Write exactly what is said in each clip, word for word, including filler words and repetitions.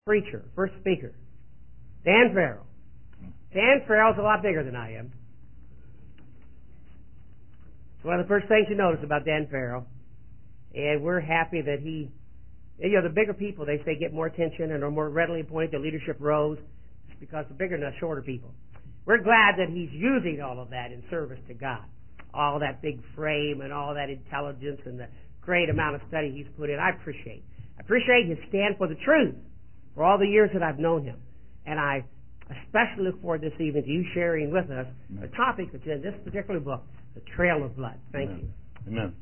preacher, first speaker, Dan Farrell. Dan Farrell's a lot bigger than I am. It's one of the first things you notice about Dan Farrell. And we're happy that he, you know, the bigger people, they say, get more attention and are more readily appointed to leadership roles just because the bigger than the shorter people. We're glad that he's using all of that in service to God. All that big frame and all that intelligence and the great amount of study he's put in. I appreciate. I appreciate his stand for the truth for all the years that I've known him. And I especially look forward this evening to you sharing with us the topic that's in this particular book, The Trail of Blood. Thank Amen. you. Amen.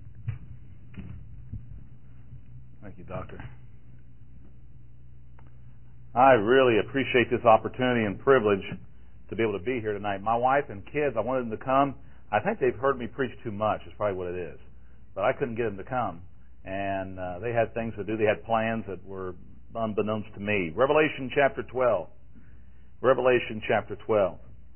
Thank you, Doctor. I really appreciate this opportunity and privilege to be able to be here tonight. My wife and kids, I wanted them to come. I think they've heard me preach too much is probably what it is. But I couldn't get them to come. And uh, they had things to do. They had plans that were unbeknownst to me. Revelation chapter twelve. Revelation chapter twelve.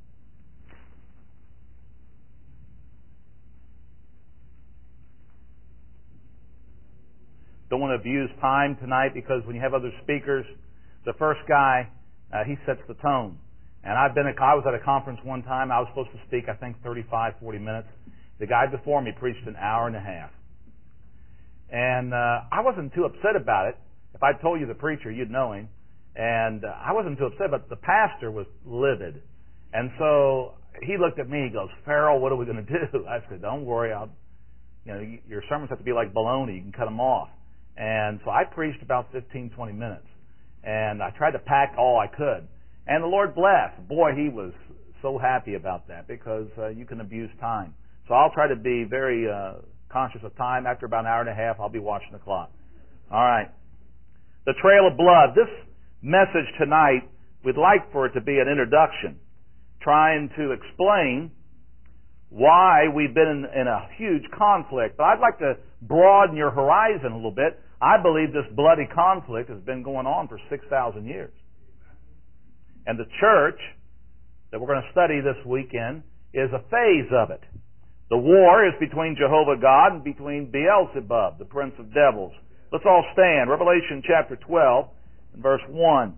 Don't want to abuse time tonight because when you have other speakers, the first guy, uh, he sets the tone. And I've been, a, I was at a conference one time. I was supposed to speak, I think, thirty-five, forty minutes. The guy before me preached an hour and a half. And uh, I wasn't too upset about it. If I told you the preacher, you'd know him. And uh, I wasn't too upset, but the pastor was livid. And so he looked at me. He goes, "Farrell, what are we going to do?" I said, "Don't worry. I'll, you know, your sermons have to be like bologna. You can cut them off." And so I preached about fifteen, twenty minutes. And I tried to pack all I could. And the Lord blessed. Boy, he was so happy about that because uh, you can abuse time. So I'll try to be very uh, conscious of time. After about an hour and a half, I'll be watching the clock. All right. The Trail of Blood. This message tonight, we'd like for it to be an introduction, trying to explain why we've been in, in a huge conflict. But I'd like to broaden your horizon a little bit. I believe this bloody conflict has been going on for six thousand years. And the church that we're going to study this weekend is a phase of it. The war is between Jehovah God and between Beelzebub, the prince of devils. Let's all stand. Revelation chapter twelve and verse one.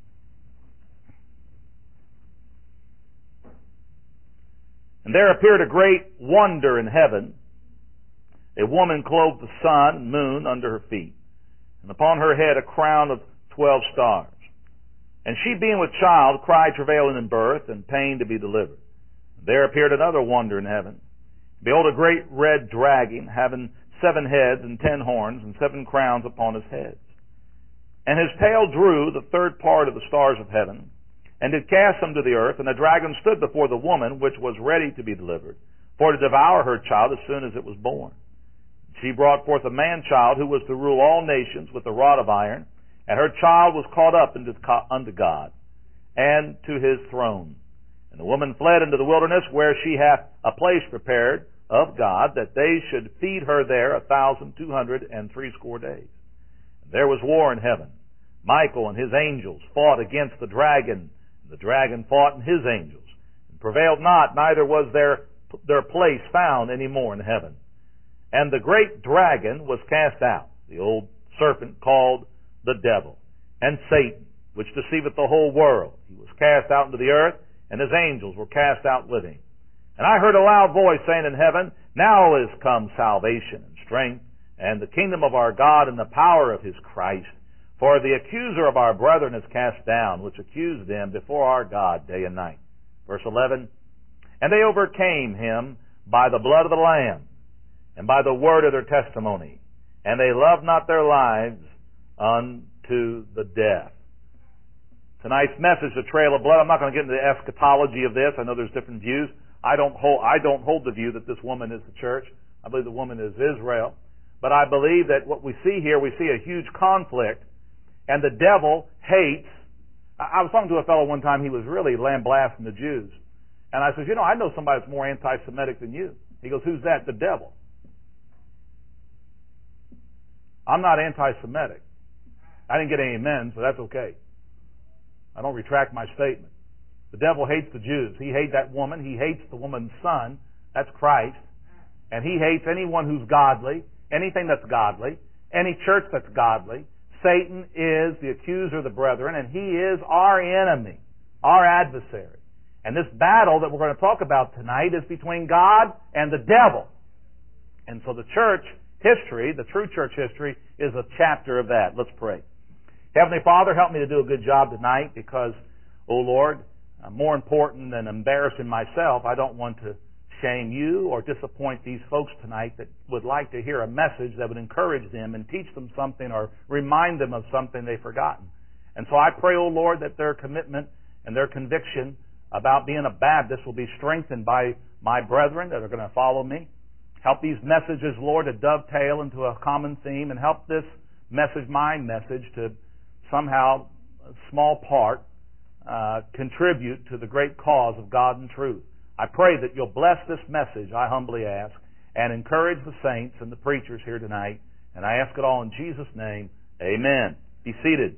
And there appeared a great wonder in heaven, a woman clothed with sun and moon under her feet, and upon her head a crown of twelve stars. And she, being with child, cried, travailing in birth, and pain to be delivered. And there appeared another wonder in heaven. Behold, a great red dragon, having seven heads and ten horns, and seven crowns upon his heads. And his tail drew the third part of the stars of heaven, and did cast them to the earth. And the dragon stood before the woman, which was ready to be delivered, for to devour her child as soon as it was born. She brought forth a man-child, who was to rule all nations with a rod of iron. And her child was caught up into, unto God, and to his throne. And the woman fled into the wilderness, where she hath a place prepared of God, that they should feed her there a thousand two hundred and threescore days. And there was war in heaven. Michael and his angels fought against the dragon, and the dragon fought and his angels, and prevailed not, neither was their, their place found any more in heaven. And the great dragon was cast out, the old serpent called the devil, and Satan, which deceiveth the whole world. He was cast out into the earth, and his angels were cast out with him. And I heard a loud voice saying in heaven, Now is come salvation and strength, and the kingdom of our God, and the power of his Christ. For the accuser of our brethren is cast down, which accused them before our God day and night. Verse eleven, And they overcame him by the blood of the Lamb, and by the word of their testimony, and they loved not their lives unto the death. Tonight's message, the Trail of Blood. I'm not going to get into the eschatology of this. I know there's different views. I don't hold, I don't hold the view that this woman is the church. I believe the woman is Israel. But I believe that what we see here, we see a huge conflict, and the devil hates. I was talking to a fellow one time. He was really lambasting the Jews. And I said, you know, I know somebody that's more anti-Semitic than you. He goes, who's that? The devil. I'm not anti-Semitic. I didn't get any amens, so that's okay. I don't retract my statement. The devil hates the Jews. He hates that woman. He hates the woman's son. That's Christ. And he hates anyone who's godly, anything that's godly, any church that's godly. Satan is the accuser of the brethren, and he is our enemy, our adversary. And this battle that we're going to talk about tonight is between God and the devil. And so the church history, the true church history, is a chapter of that. Let's pray. Heavenly Father, help me to do a good job tonight because, oh Lord, uh, more important than embarrassing myself, I don't want to shame you or disappoint these folks tonight that would like to hear a message that would encourage them and teach them something or remind them of something they've forgotten. And so I pray, oh Lord, that their commitment and their conviction about being a Baptist will be strengthened by my brethren that are going to follow me. Help these messages, Lord, to dovetail into a common theme, and help this message, my message, to somehow, a small part, uh, contribute to the great cause of God and truth. I pray that you'll bless this message, I humbly ask, and encourage the saints and the preachers here tonight. And I ask it all in Jesus' name. Amen. Be seated.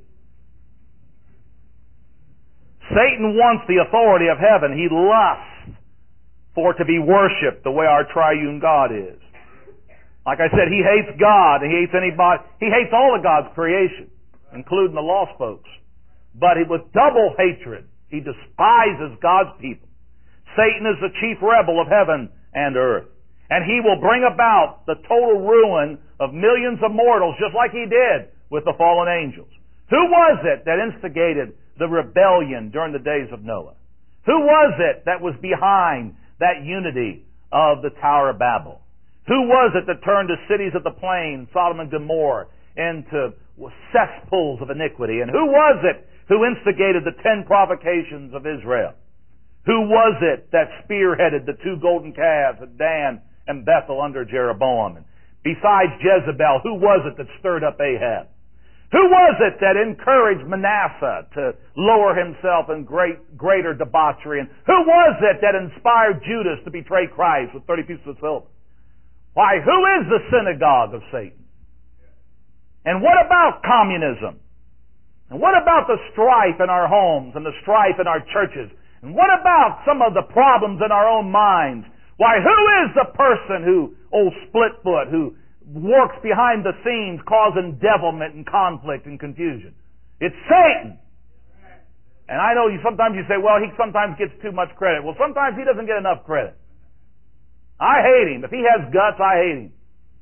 Satan wants the authority of heaven. He lusts for it to be worshipped the way our triune God is. Like I said, he hates God and he hates anybody. He hates all of God's creation, including the lost folks. But with double hatred, he despises God's people. Satan is the chief rebel of heaven and earth. And he will bring about the total ruin of millions of mortals, just like he did with the fallen angels. Who was it that instigated the rebellion during the days of Noah? Who was it that was behind that unity of the Tower of Babel? Who was it that turned the cities of the plain, Sodom and Gomorrah, into cesspools of iniquity? And who was it who instigated the ten provocations of Israel? Who was it that spearheaded the two golden calves at Dan and Bethel under Jeroboam? And besides Jezebel, who was it that stirred up Ahab? Who was it that encouraged Manasseh to lower himself in great, greater debauchery? And who was it that inspired Judas to betray Christ with thirty pieces of silver? Why, who is the synagogue of Satan? And what about communism? And what about the strife in our homes and the strife in our churches? And what about some of the problems in our own minds? Why, who is the person who, old Splitfoot, who works behind the scenes causing devilment and conflict and confusion? It's Satan. And I know you sometimes you say, well, he sometimes gets too much credit. Well, sometimes he doesn't get enough credit. I hate him. If he has guts, I hate him.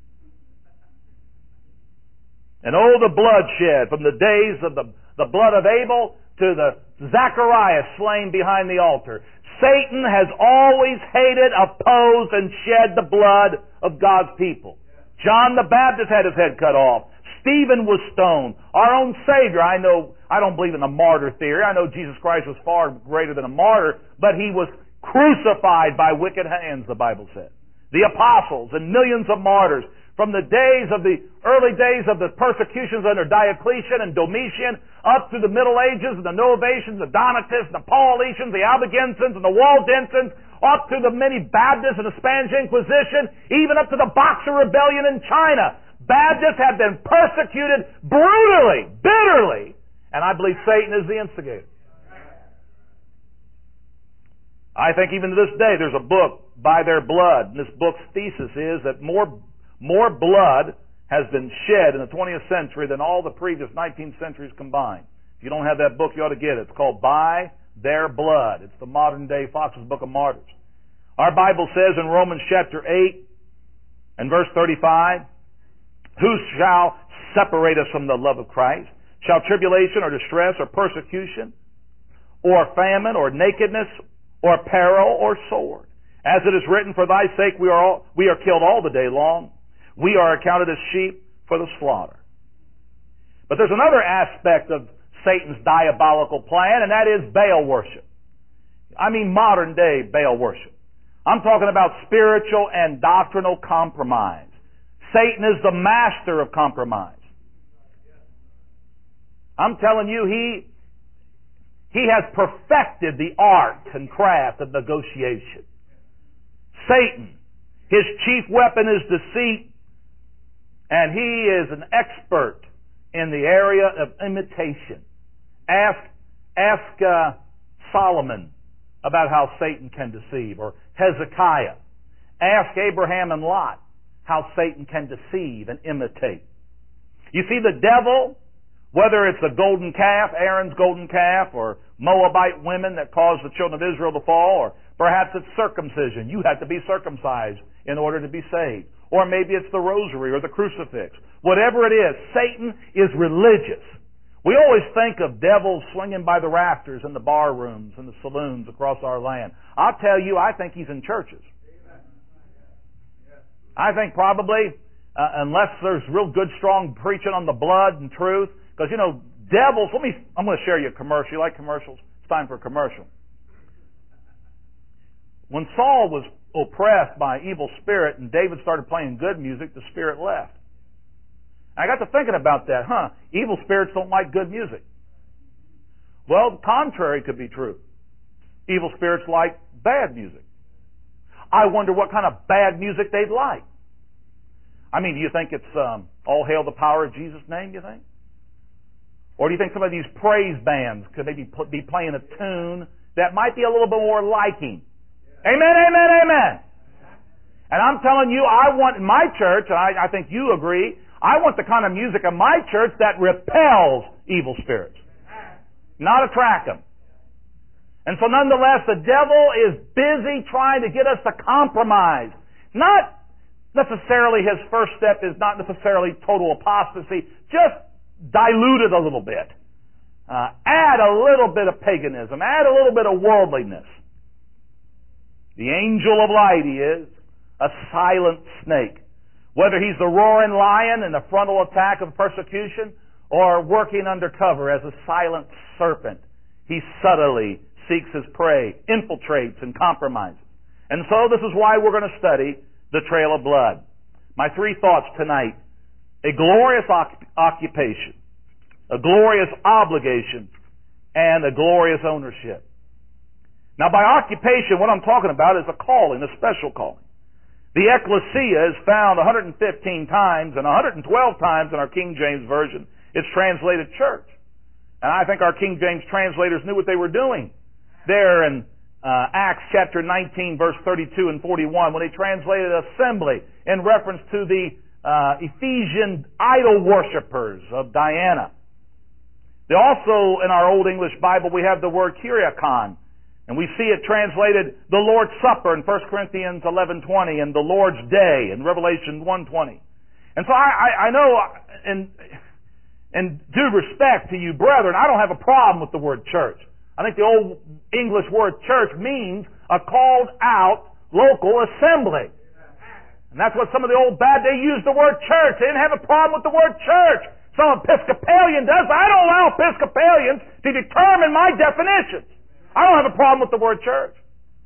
And oh, the bloodshed from the days of the, the blood of Abel to the Zacharias slain behind the altar. Satan has always hated, opposed, and shed the blood of God's people. John the Baptist had his head cut off. Stephen was stoned. Our own Savior, I know, I don't believe in the martyr theory. I know Jesus Christ was far greater than a martyr, but he was crucified by wicked hands, the Bible said. The apostles and millions of martyrs from the days of the early days of the persecutions under Diocletian and Domitian up to the Middle Ages and the Novatians, the Donatists, the Paulicians, the Albigensians and the Waldensians, up to the many Baptists and the Spanish Inquisition, even up to the Boxer Rebellion in China. Baptists have been persecuted brutally, bitterly, and I believe Satan is the instigator. I think even to this day there's a book, By Their Blood, and this book's thesis is that more More blood has been shed in the twentieth century than all the previous nineteen centuries combined. If you don't have that book, you ought to get it. It's called By Their Blood. It's the modern day Fox's Book of Martyrs. Our Bible says in Romans chapter eight and verse thirty-five, who shall separate us from the love of Christ? Shall tribulation or distress or persecution or famine or nakedness or peril or sword? As it is written, for thy sake we are all, we are killed all the day long. We are accounted as sheep for the slaughter. But there's another aspect of Satan's diabolical plan, and that is Baal worship. I mean modern day Baal worship. I'm talking about spiritual and doctrinal compromise. Satan is the master of compromise. I'm telling you, he, he has perfected the art and craft of negotiation. Satan, his chief weapon is deceit, and he is an expert in the area of imitation. Ask, ask uh, Solomon about how Satan can deceive, or Hezekiah. Ask Abraham and Lot how Satan can deceive and imitate. You see, the devil Whether it's the golden calf, Aaron's golden calf, or Moabite women that caused the children of Israel to fall, or perhaps it's circumcision. You have to be circumcised in order to be saved. Or maybe it's the rosary or the crucifix. Whatever it is, Satan is religious. We always think of devils swinging by the rafters in the bar rooms and the saloons across our land. I'll tell you, I think he's in churches. I think probably, uh, unless there's real good, strong preaching on the blood and truth, because, you know, devils, let me, I'm going to share you a commercial. You like commercials? It's time for a commercial. When Saul was oppressed by an evil spirit and David started playing good music, the spirit left. I got to thinking about that. Huh, evil spirits don't like good music. Well, the contrary could be true. Evil spirits like bad music. I wonder what kind of bad music they'd like. I mean, do you think it's um, All Hail the Power of Jesus' Name, you think? Or do you think some of these praise bands could maybe be playing a tune that might be a little bit more liking? Amen, amen, amen. And I'm telling you, I want in my church, and I, I think you agree, I want the kind of music in my church that repels evil spirits, not attract them. And so nonetheless, the devil is busy trying to get us to compromise. Not necessarily his first step is not necessarily total apostasy, just dilute it a little bit. Uh, add a little bit of paganism, add a little bit of worldliness. The angel of light, he is, a silent snake. Whether he's the roaring lion in the frontal attack of persecution or working undercover as a silent serpent, he subtly seeks his prey, infiltrates, and compromises. And so this is why we're going to study the trail of blood. My three thoughts tonight: a glorious occupation, a glorious obligation, and a glorious ownership. Now, by occupation, what I'm talking about is a calling, a special calling. The ecclesia is found one hundred fifteen times, and one hundred twelve times in our King James Version it's translated church. And I think our King James translators knew what they were doing there in uh, Acts chapter nineteen, verse thirty-two and forty-one, when they translated assembly in reference to the uh, Ephesian idol worshippers of Diana. They also, in our Old English Bible, we have the word Kyriakon. And we see it translated the Lord's Supper in First Corinthians eleven twenty and the Lord's Day in Revelation one twenty. And so I, I, I know, in, in due respect to you brethren, I don't have a problem with the word church. I think the Old English word church means a called out local assembly. And that's what some of the old bad, they used the word church. They didn't have a problem with the word church. Some Episcopalian does, but I don't allow Episcopalians to determine my definitions. I don't have a problem with the word church.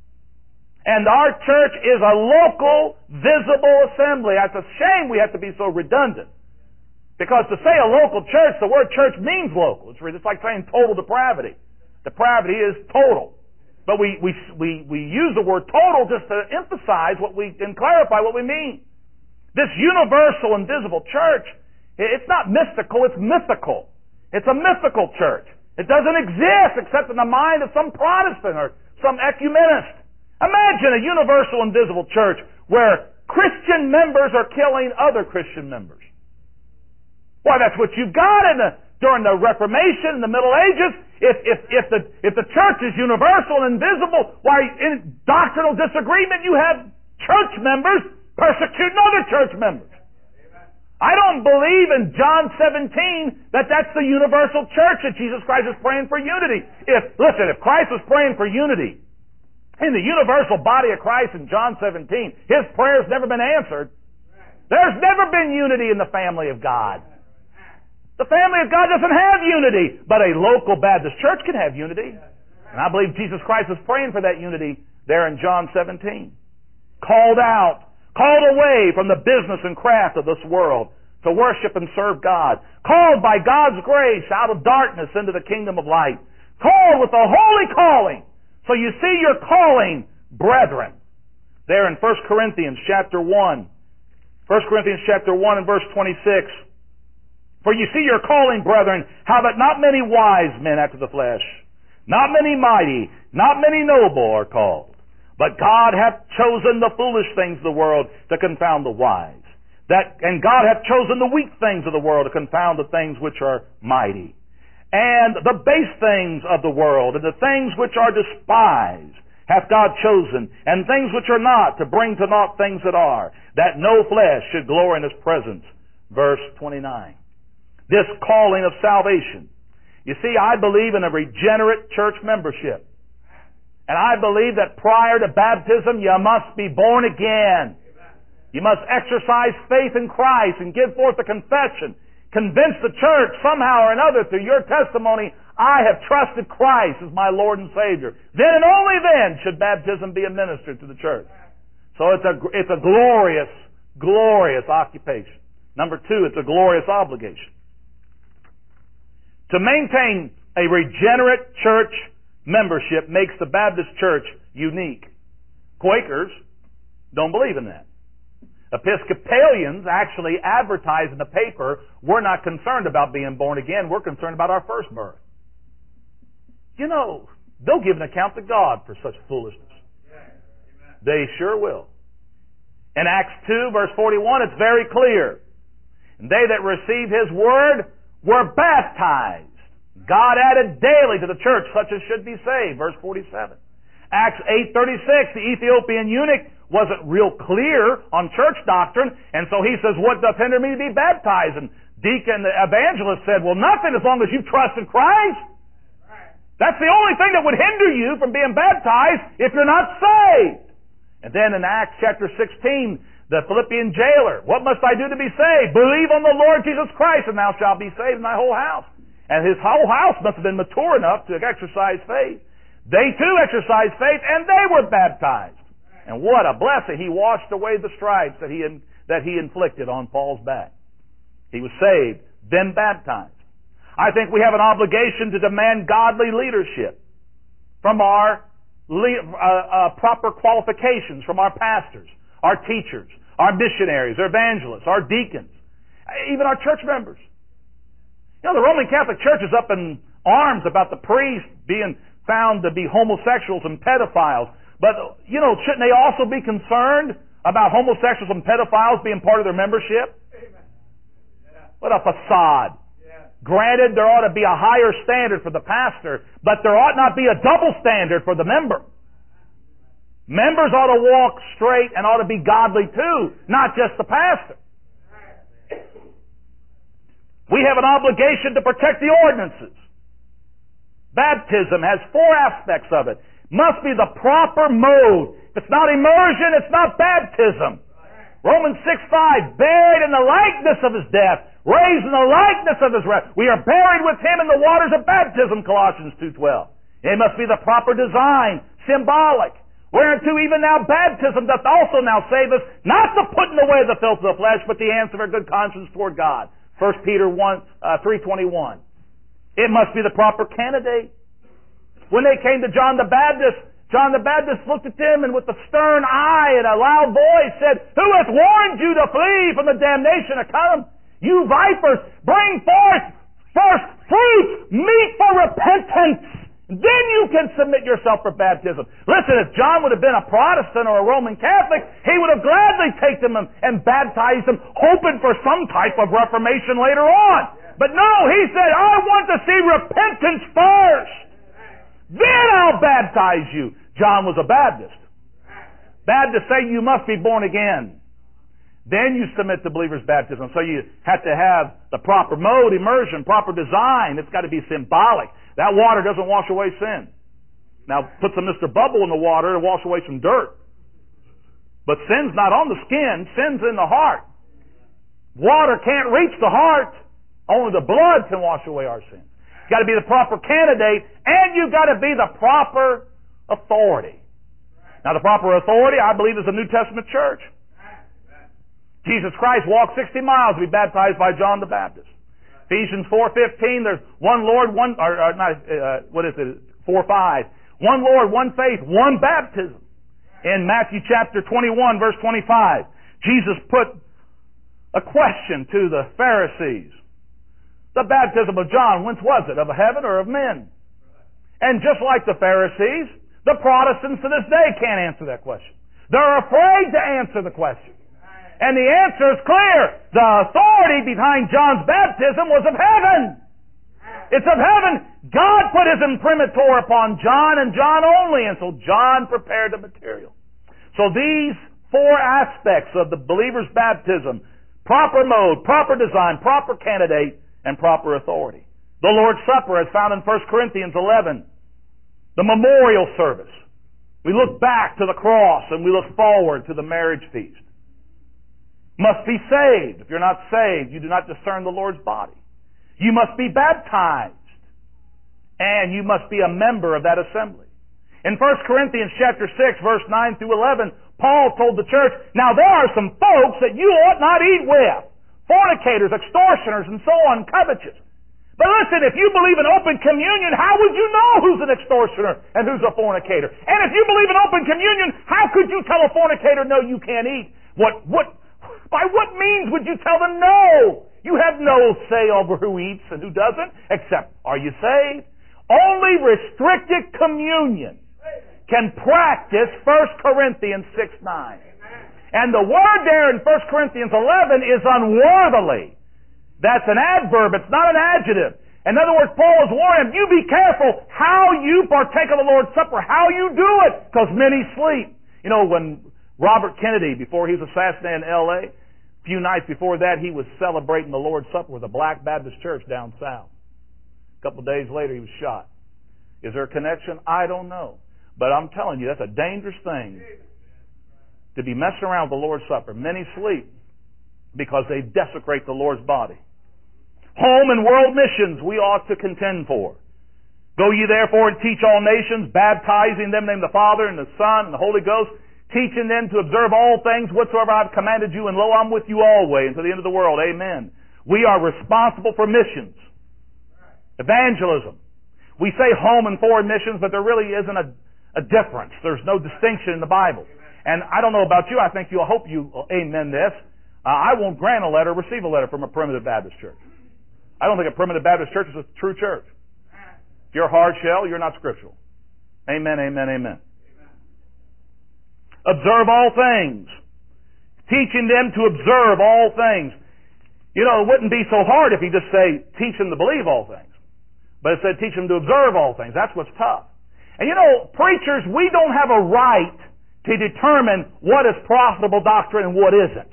And our church is a local, visible assembly. It's a shame we have to be so redundant. Because to say a local church, the word church means local. It's just like saying total depravity. Depravity is total. But we, we, we, we use the word total just to emphasize what we, and clarify what we mean. This universal and visible church, it's not mystical, it's mythical. It's a mythical church. It doesn't exist except in the mind of some Protestant or some ecumenist. Imagine a universal and visible church where Christian members are killing other Christian members. Why, that's what you've got in the, during the Reformation in the Middle Ages. If, if, if, the, if the church is universal and visible, why, in doctrinal disagreement, you have church members persecuting other church members. I don't believe in John seventeen that that's the universal church that Jesus Christ is praying for unity. If, listen, if Christ was praying for unity in the universal body of Christ in John seventeen, His prayer's never been answered. There's never been unity in the family of God. The family of God doesn't have unity, but a local Baptist church can have unity. And I believe Jesus Christ was praying for that unity there in John seventeen. Called out. Called away from the business and craft of this world to worship and serve God. Called by God's grace out of darkness into the kingdom of light. Called with a holy calling. So you see your calling, brethren. There in First Corinthians chapter one. First Corinthians chapter one and verse twenty-six. For you see your calling, brethren, how that not many wise men after the flesh, not many mighty, not many noble are called. But God hath chosen the foolish things of the world to confound the wise. That, and God hath chosen the weak things of the world to confound the things which are mighty. And the base things of the world, and the things which are despised, hath God chosen, and things which are not, to bring to naught things that are, that no flesh should glory in His presence. Verse twenty-nine. This calling of salvation. You see, I believe in a regenerate church membership. And I believe that prior to baptism, you must be born again. You must exercise faith in Christ and give forth a confession. Convince the church somehow or another through your testimony, I have trusted Christ as my Lord and Savior. Then and only then should baptism be administered to the church. So it's a, it's a glorious, glorious occupation. Number two, it's a glorious obligation. To maintain a regenerate church membership makes the Baptist church unique. Quakers don't believe in that. Episcopalians actually advertise in the paper, we're not concerned about being born again, we're concerned about our first birth. You know, they'll give an account to God for such foolishness. They sure will. In Acts two, verse forty-one, it's very clear. And they that received His word were baptized. God added daily to the church such as should be saved. Verse forty-seven. Acts eight thirty-six, the Ethiopian eunuch wasn't real clear on church doctrine, and so he says, what doth hinder me to be baptized? And deacon, the evangelist said, well, nothing as long as you trust in Christ. That's the only thing that would hinder you from being baptized if you're not saved. And then in Acts chapter sixteen, the Philippian jailer, what must I do to be saved? Believe on the Lord Jesus Christ, and thou shalt be saved in thy whole house. And his whole house must have been mature enough to exercise faith. They too exercised faith, and they were baptized. And what a blessing. He washed away the stripes that he, that he inflicted on Paul's back. He was saved, then baptized. I think we have an obligation to demand godly leadership from our le- uh, uh, proper qualifications, from our pastors, our teachers, our missionaries, our evangelists, our deacons, even our church members. You know, the Roman Catholic Church is up in arms about the priests being found to be homosexuals and pedophiles. But, you know, shouldn't they also be concerned about homosexuals and pedophiles being part of their membership? What a facade. Granted, there ought to be a higher standard for the pastor, but there ought not be a double standard for the member. Members ought to walk straight and ought to be godly too, not just the pastor. We have an obligation to protect the ordinances. Baptism has four aspects of it. Must be the proper mode. If it's not immersion, it's not baptism. Romans six five, buried in the likeness of His death, raised in the likeness of His resurrection. We are buried with Him in the waters of baptism, Colossians two twelve. It must be the proper design, symbolic. Whereunto even now baptism doth also now save us, not the putting away the filth of the flesh, but the answer of a good conscience toward God. First Peter one, uh, three twenty-one. It must be the proper candidate. When they came to John the Baptist, John the Baptist looked at them and with a stern eye and a loud voice said, who hath warned you to flee from the damnation to come? You vipers, bring forth first fruits, meet for repentance. Then you can submit yourself for baptism. Listen, if John would have been a Protestant or a Roman Catholic, he would have gladly taken them and baptized them, hoping for some type of reformation later on. But no, he said, I want to see repentance first. Then I'll baptize you. John was a Baptist. Baptists say you must be born again. Then you submit to believer's baptism. So you have to have the proper mode, immersion, proper design. It's got to be symbolic. That water doesn't wash away sin. Now put some Mister Bubble in the water and wash away some dirt. But sin's not on the skin. Sin's in the heart. Water can't reach the heart. Only the blood can wash away our sins. You've got to be the proper candidate, and you've got to be the proper authority. Now, the proper authority, I believe, is the New Testament church. Jesus Christ walked sixty miles to be baptized by John the Baptist. Ephesians four fifteen, there's one Lord, one, or, or not, uh, what is it, four five. One Lord, one faith, one baptism. In Matthew chapter twenty-one, verse twenty-five, Jesus put a question to the Pharisees. The baptism of John, whence was it? Of heaven or of men? And just like the Pharisees, the Protestants to this day can't answer that question. They're afraid to answer the question. And the answer is clear. The authority behind John's baptism was of heaven. It's of heaven. God put His imprimatur upon John and John only, and so John prepared the material. So these four aspects of the believer's baptism, proper mode, proper design, proper candidate, and proper authority. The Lord's Supper, as found in First Corinthians eleven. The memorial service. We look back to the cross and we look forward to the marriage feast. Must be saved. If you're not saved, you do not discern the Lord's body. You must be baptized. And you must be a member of that assembly. In First Corinthians chapter six, verse nine through eleven, Paul told the church, now there are some folks that you ought not eat with. Fornicators, extortioners, and so on, covetous. But listen, if you believe in open communion, how would you know who's an extortioner and who's a fornicator? And if you believe in open communion, how could you tell a fornicator, no, you can't eat? What, what, by what means would you tell them no? You have no say over who eats and who doesn't, except, are you saved? Only restricted communion can practice First Corinthians six nine. And the word there in First Corinthians eleven is unworthily. That's an adverb. It's not an adjective. In other words, Paul is warning him, you be careful how you partake of the Lord's Supper, how you do it, because many sleep. You know, when Robert Kennedy, before he was assassinated in L A, a few nights before that, he was celebrating the Lord's Supper with a Black Baptist church down south. A couple of days later, he was shot. Is there a connection? I don't know. But I'm telling you, that's a dangerous thing to be messing around with the Lord's Supper. Many sleep because they desecrate the Lord's body. Home and world missions we ought to contend for. Go ye therefore and teach all nations, baptizing them in the name of the Father and the Son and the Holy Ghost, teaching them to observe all things whatsoever I have commanded you, and lo, I'm with you always unto the end of the world. Amen. We are responsible for missions. Evangelism. We say home and foreign missions, but there really isn't a, a difference. There's no distinction in the Bible. And I don't know about you, I think you'll hope you amen this. Uh, I won't grant a letter, receive a letter from a primitive Baptist church. I don't think a primitive Baptist church is a true church. If you're a hard shell, you're not scriptural. Amen, amen, amen. Observe all things. Teaching them to observe all things. You know, it wouldn't be so hard if you just say, teach them to believe all things. But it said, teach them to observe all things. That's what's tough. And you know, preachers, we don't have a right to determine what is profitable doctrine and what isn't.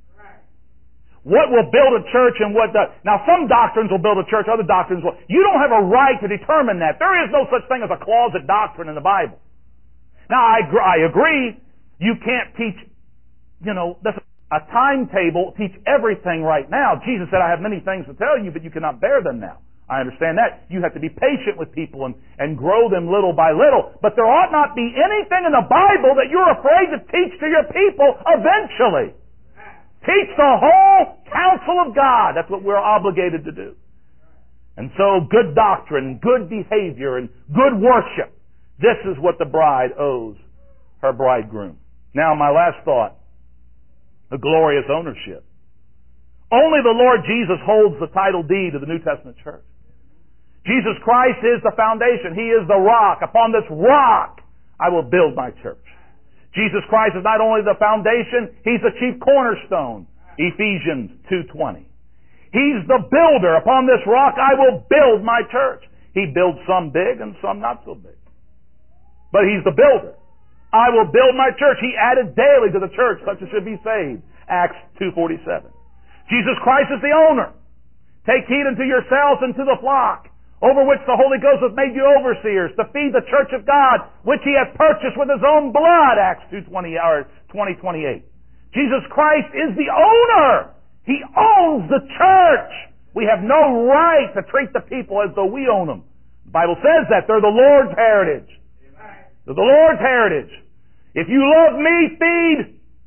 What will build a church and what does. Now, some doctrines will build a church, other doctrines will. You don't have a right to determine that. There is no such thing as a closet doctrine in the Bible. Now, I, I agree, you can't teach, you know, a timetable, teach everything right now. Jesus said, I have many things to tell you, but you cannot bear them now. I understand that. You have to be patient with people and, and grow them little by little. But there ought not be anything in the Bible that you're afraid to teach to your people eventually. Teach the whole counsel of God. That's what we're obligated to do. And so good doctrine, good behavior, and good worship. This is what the bride owes her bridegroom. Now my last thought. The glorious ownership. Only the Lord Jesus holds the title deed of the New Testament church. Jesus Christ is the foundation. He is the rock. Upon this rock I will build my church. Jesus Christ is not only the foundation, He's the chief cornerstone. Ephesians two twenty. He's the builder. Upon this rock I will build my church. He builds some big and some not so big. But He's the builder. I will build my church. He added daily to the church such as should be saved. Acts two forty-seven. Jesus Christ is the owner. Take heed unto yourselves and to the flock, over which the Holy Ghost hath made you overseers, to feed the church of God, which He hath purchased with His own blood, Acts two twenty or twenty twenty-eight. Jesus Christ is the owner. He owns the church. We have no right to treat the people as though we own them. The Bible says that. They're the Lord's heritage. They're the Lord's heritage. If you love me, feed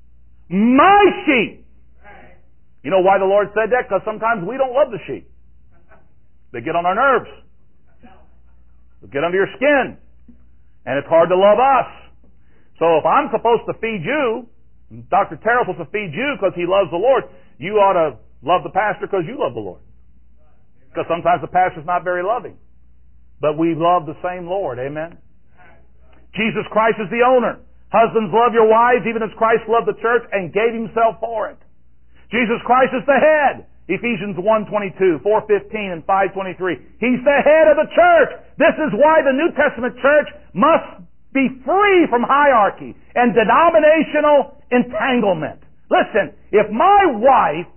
my sheep. You know why the Lord said that? Because sometimes we don't love the sheep. They get on our nerves. They get under your skin. And it's hard to love us. So if I'm supposed to feed you, Doctor Terrell's supposed to feed you because he loves the Lord, you ought to love the pastor because you love the Lord. Because sometimes the pastor's not very loving. But we love the same Lord. Amen? Jesus Christ is the owner. Husbands, love your wives even as Christ loved the church and gave Himself for it. Jesus Christ is the head. Ephesians one twenty-two, four fifteen, and five twenty-three. He's the head of the church. This is why the New Testament church must be free from hierarchy and denominational entanglement. Listen, if my wife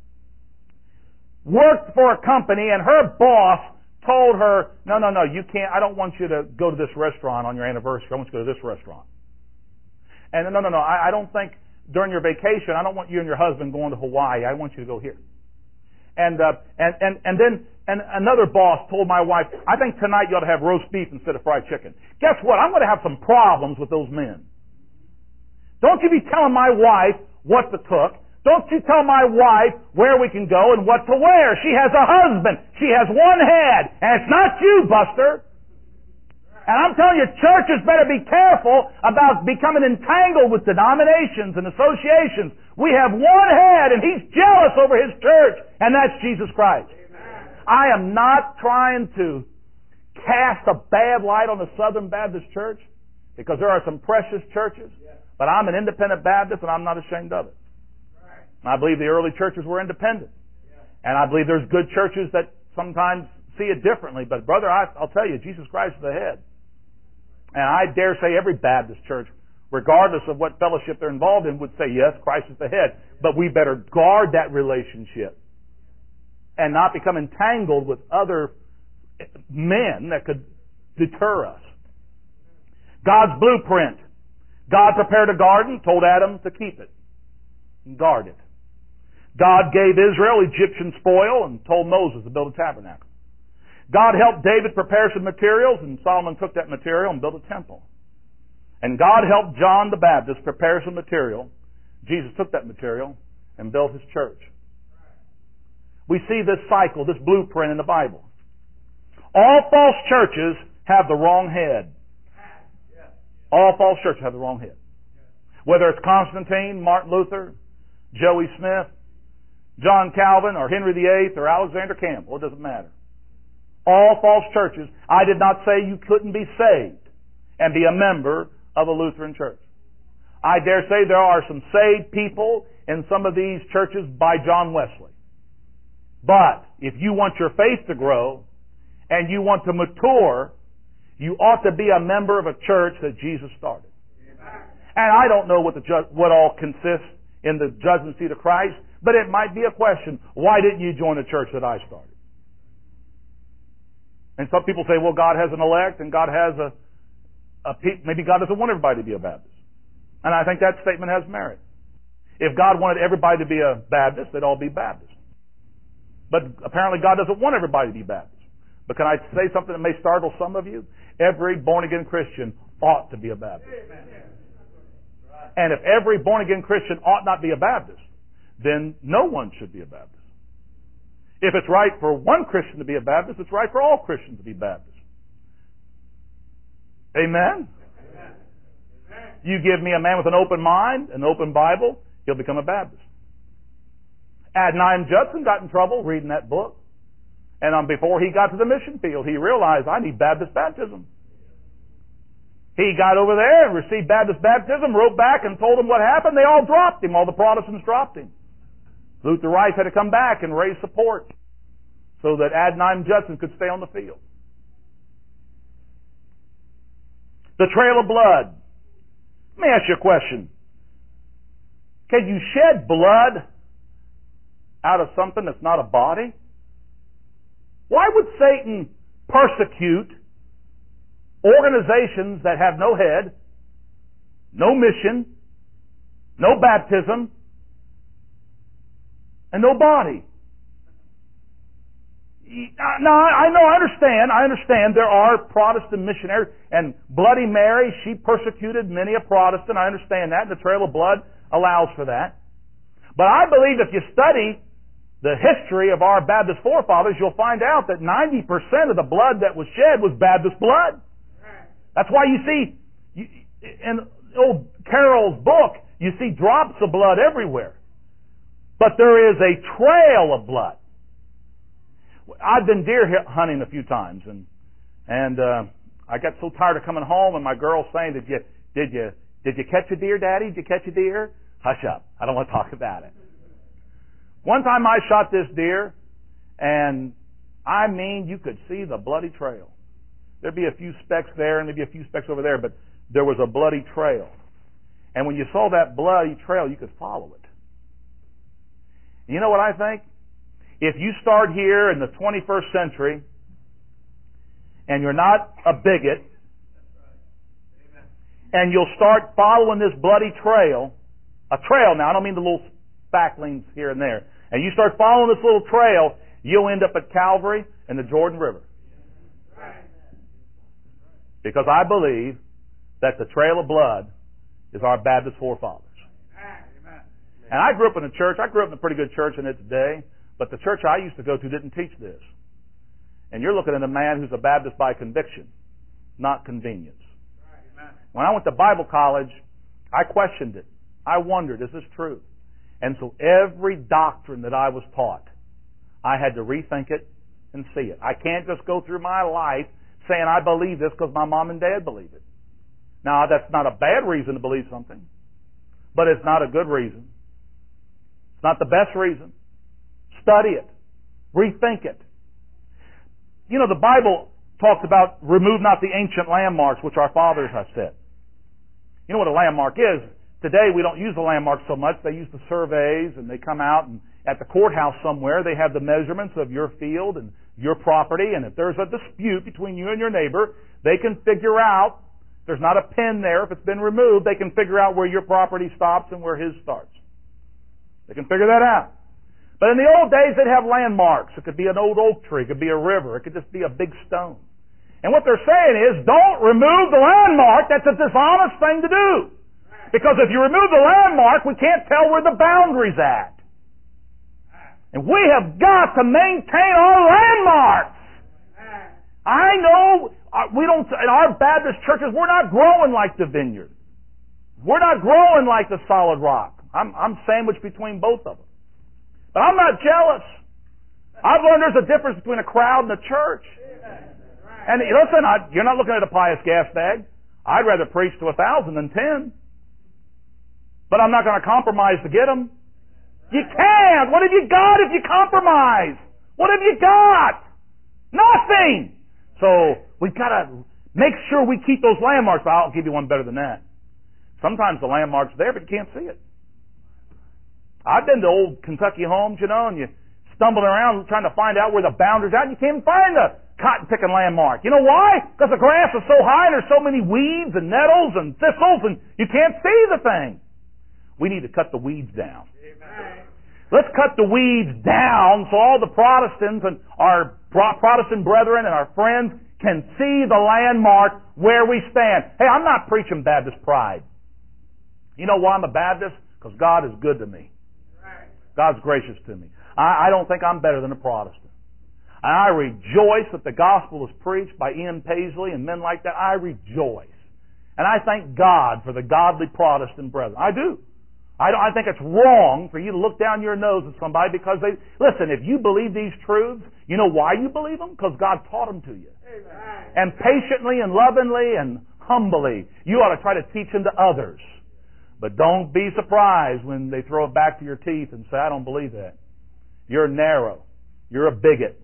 worked for a company and her boss told her, no, no, no, you can't, I don't want you to go to this restaurant on your anniversary. I want you to go to this restaurant. And no, no, no, I, I don't think during your vacation, I don't want you and your husband going to Hawaii. I want you to go here. And, uh, and, and, and then and another boss told my wife, I think tonight you ought to have roast beef instead of fried chicken. Guess what? I'm going to have some problems with those men. Don't you be telling my wife what to cook. Don't you tell my wife where we can go and what to wear. She has a husband. She has one head. And it's not you, Buster. And I'm telling you, churches better be careful about becoming entangled with denominations and associations. We have one head, and He's jealous over His church, and that's Jesus Christ. Amen. I am not trying to cast a bad light on the Southern Baptist Church, because there are some precious churches, but I'm an independent Baptist, and I'm not ashamed of it. I believe the early churches were independent. And I believe there's good churches that sometimes see it differently. But brother, I, I'll tell you, Jesus Christ is the head. And I dare say every Baptist church, regardless of what fellowship they're involved in, would say, yes, Christ is the head. But we better guard that relationship and not become entangled with other men that could deter us. God's blueprint. God prepared a garden, told Adam to keep it and guard it. God gave Israel Egyptian spoil and told Moses to build a tabernacle. God helped David prepare some materials, and Solomon took that material and built a temple. And God helped John the Baptist prepare some material. Jesus took that material and built His church. We see this cycle, this blueprint in the Bible. All false churches have the wrong head. All false churches have the wrong head. Whether it's Constantine, Martin Luther, Joey Smith, John Calvin, or Henry the Eighth, or Alexander Campbell, it doesn't matter. All false churches. I did not say you couldn't be saved and be a member of a Lutheran church. I dare say there are some saved people in some of these churches by John Wesley. But if you want your faith to grow and you want to mature, you ought to be a member of a church that Jesus started. And I don't know what the ju- what all consists in the judgment seat of Christ, but it might be a question. Why didn't you join the church that I started? And some people say, well, God has an elect and God has a, a pe- maybe God doesn't want everybody to be a Baptist. And I think that statement has merit. If God wanted everybody to be a Baptist, they'd all be Baptists. But apparently God doesn't want everybody to be Baptist. But can I say something that may startle some of you? Every born-again Christian ought to be a Baptist. And if every born-again Christian ought not be a Baptist, then no one should be a Baptist. If it's right for one Christian to be a Baptist, it's right for all Christians to be Baptists. Amen? Amen. You give me a man with an open mind, an open Bible, he'll become a Baptist. Adoniram Judson got in trouble reading that book. And um, before he got to the mission field, he realized, I need Baptist baptism. He got over there and received Baptist baptism, wrote back and told them what happened. They all dropped him. All the Protestants dropped him. Luther Rice had to come back and raise support so that Adoniram Judson could stay on the field. The trail of blood. Let me ask you a question. Can you shed blood out of something that's not a body? Why would Satan persecute organizations that have no head, no mission, no baptism, and no body? Now, I know, I understand, I understand there are Protestant missionaries, and Bloody Mary, she persecuted many a Protestant. I understand that, and the trail of blood allows for that. But I believe if you study the history of our Baptist forefathers, you'll find out that ninety percent of the blood that was shed was Baptist blood. That's why you see, in old Carroll's book, you see drops of blood everywhere. But there is a trail of blood. I've been deer hunting a few times, and and uh, I got so tired of coming home, and my girl saying, "Did you did you did you catch a deer, Daddy? Did you catch a deer?" Hush up! I don't want to talk about it. One time I shot this deer, and I mean, you could see the bloody trail. There'd be a few specks there, and maybe a few specks over there, but there was a bloody trail. And when you saw that bloody trail, you could follow it. And you know what I think? If you start here in the twenty-first century, and you're not a bigot, and you'll start following this bloody trail, a trail now, I don't mean the little spacklings here and there, and you start following this little trail, you'll end up at Calvary and the Jordan River. Because I believe that the trail of blood is our Baptist forefathers. And I grew up in a church, I grew up in a pretty good church in its day, but the church I used to go to didn't teach this. And you're looking at a man who's a Baptist by conviction, not convenience. When I went to Bible college, I questioned it. I wondered, is this true? And so every doctrine that I was taught, I had to rethink it and see it. I can't just go through my life saying I believe this because my mom and dad believe it. Now, that's not a bad reason to believe something, but it's not a good reason. It's not the best reason. Study it. Rethink it. You know, the Bible talks about remove not the ancient landmarks which our fathers have set. You know what a landmark is? Today we don't use the landmarks so much. They use the surveys, and they come out, and at the courthouse somewhere they have the measurements of your field and your property, and if there's a dispute between you and your neighbor, they can figure out, there's not a pin there, if it's been removed, they can figure out where your property stops and where his starts. They can figure that out. But in the old days, they'd have landmarks. It could be an old oak tree. It could be a river. It could just be a big stone. And what they're saying is, don't remove the landmark. That's a dishonest thing to do. Because if you remove the landmark, we can't tell where the boundary's at. And we have got to maintain our landmarks. I know we don't, in our Baptist churches, we're not growing like the vineyard. We're not growing like the solid rock. I'm, I'm sandwiched between both of them. But I'm not jealous. I've learned there's a difference between a crowd and a church. And listen, I, you're not looking at a pious gas bag. I'd rather preach to a thousand than ten. But I'm not going to compromise to get them. You can't. What have you got if you compromise? What have you got? Nothing. So we've got to make sure we keep those landmarks. I'll give you one better than that. Sometimes the landmark's there, but you can't see it. I've been to old Kentucky homes, you know, and you stumbling around trying to find out where the boundary's at, and you can't even find the cotton-picking landmark. You know why? Because the grass is so high, and there's so many weeds and nettles and thistles, and you can't see the thing. We need to cut the weeds down. Amen. Let's cut the weeds down so all the Protestants and our Protestant brethren and our friends can see the landmark where we stand. Hey, I'm not preaching Baptist pride. You know why I'm a Baptist? Because God is good to me. God's gracious to me. I, I don't think I'm better than a Protestant. And I rejoice that the gospel is preached by Ian Paisley and men like that. I rejoice. And I thank God for the godly Protestant brethren. I do. I, don't, I think it's wrong for you to look down your nose at somebody because they... Listen, if you believe these truths, you know why you believe them? Because God taught them to you. Amen. And patiently and lovingly and humbly, you ought to try to teach them to others. But don't be surprised when they throw it back to your teeth and say, I don't believe that. You're narrow. You're a bigot.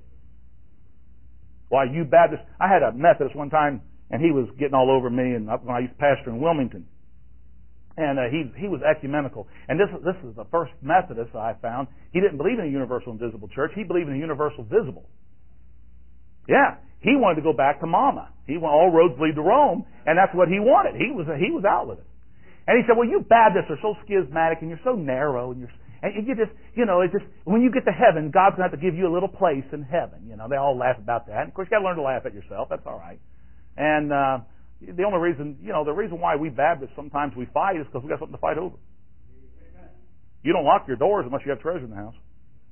Why, you Baptists... I had a Methodist one time, and he was getting all over me and when I used to pastor in Wilmington. And uh, he he was ecumenical. And this, this is the first Methodist I found. He didn't believe in a universal and visible church. He believed in a universal visible. Yeah. He wanted to go back to Mama. He went, all roads lead to Rome, and that's what he wanted. He was he was out with it. And he said, well, you Baptists are so schismatic and you're so narrow and you're and you just, you know, it's just, when you get to heaven, God's going to have to give you a little place in heaven. You know, they all laugh about that. And of course, you got to learn to laugh at yourself. That's all right. And uh, the only reason, you know, the reason why we Baptists sometimes we fight is because we got something to fight over. You don't lock your doors unless you have treasure in the house.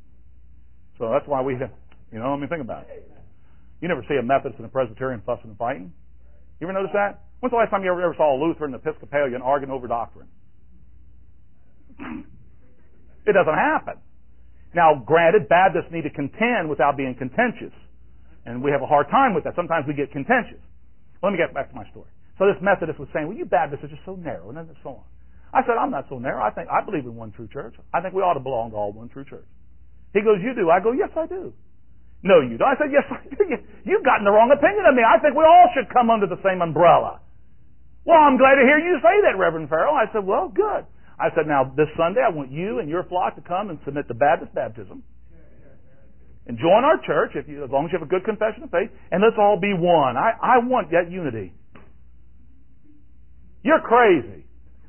So that's why we have, you know, let me think about it. You never see a Methodist and a Presbyterian fussing and fighting. You ever notice that? When's the last time you ever, ever saw a Lutheran and Episcopalian arguing over doctrine? It doesn't happen. Now, granted, Baptists need to contend without being contentious. And we have a hard time with that. Sometimes we get contentious. Well, let me get back to my story. So this Methodist was saying, well, you Baptists are just so narrow, and so on. I said, I'm not so narrow. I think I believe in one true church. I think we ought to belong to all one true church. He goes, you do. I go, yes, I do. No, you don't. I said, yes, I do. You've gotten the wrong opinion of me. I think we all should come under the same umbrella. Well, I'm glad to hear you say that, Reverend Farrell. I said, well, good. I said, now, this Sunday, I want you and your flock to come and submit to Baptist baptism. And join our church, if you, as long as you have a good confession of faith, and let's all be one. I, I want that unity. You're crazy.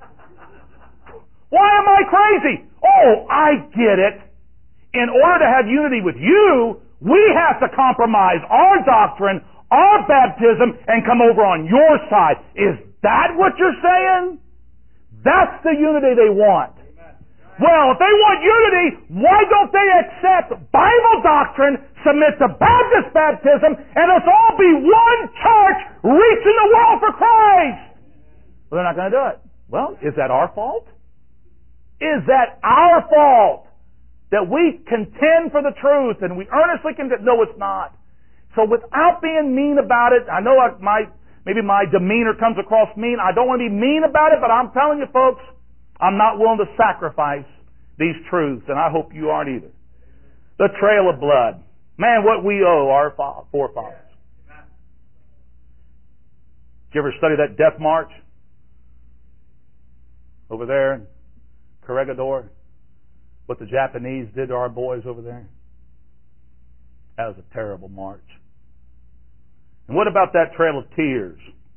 Why am I crazy? Oh, I get it. In order to have unity with you, we have to compromise our doctrine, our baptism, and come over on your side. Is that what you're saying? That's the unity they want. Well, if they want unity, why don't they accept Bible doctrine, submit to Baptist baptism, and let's all be one church reaching the world for Christ? Well, they're not going to do it. Well, is that our fault? Is that our fault? That we contend for the truth and we earnestly contend? No, it's not. So without being mean about it, I know I, my maybe my demeanor comes across mean. I don't want to be mean about it, but I'm telling you folks, I'm not willing to sacrifice these truths, and I hope you aren't either. The trail of blood. Man, what we owe our forefathers. Did you ever study that death march? Over there in Corregidor? What the Japanese did to our boys over there? That was a terrible march. And what about that trail of tears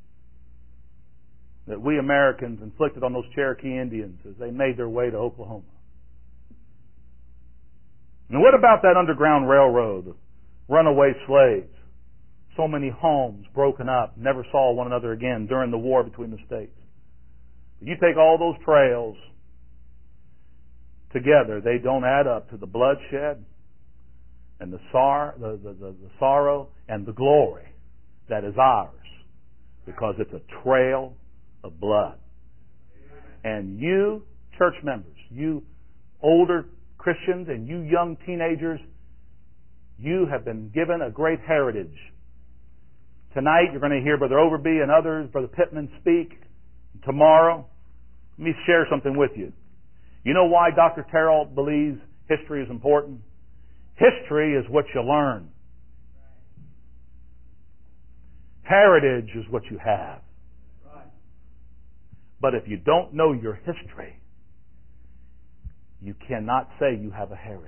that we Americans inflicted on those Cherokee Indians as they made their way to Oklahoma? And what about that Underground Railroad, the runaway slaves? So many homes broken up, never saw one another again during the war between the states. You take all those trails together, they don't add up to the bloodshed and the, sor- the, the, the, the sorrow and the glory that is ours, because it's a trail of blood. And you, church members, you older Christians and you young teenagers, you have been given a great heritage. Tonight you're going to hear Brother Overby and others, Brother Pittman speak. Tomorrow, let me share something with you. You know why Doctor Terrell believes history is important? History is what you learn. Heritage is what you have. But if you don't know your history, you cannot say you have a heritage.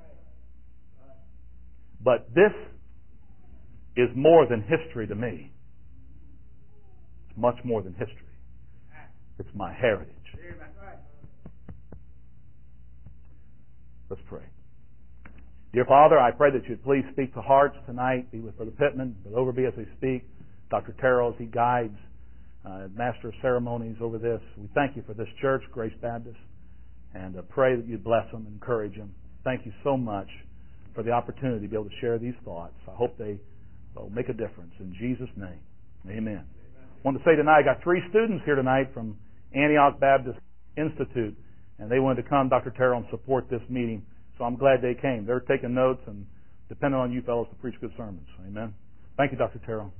But this is more than history to me. It's much more than history. It's my heritage. Let's pray. Dear Father, I pray that you'd please speak to hearts tonight. Be with Brother Pittman, Brother Overby as they speak, Doctor Terrell as he guides, uh, Master of Ceremonies over this. We thank you for this church, Grace Baptist, and uh, pray that you'd bless them and encourage them. Thank you so much for the opportunity to be able to share these thoughts. I hope they will make a difference. In Jesus' name, amen. I want to say tonight, I got three students here tonight from Antioch Baptist Institute, and they wanted to come, Doctor Terrell, and support this meeting. So I'm glad they came. They're taking notes and depending on you fellows to preach good sermons. Amen. Thank you, Doctor Terrell.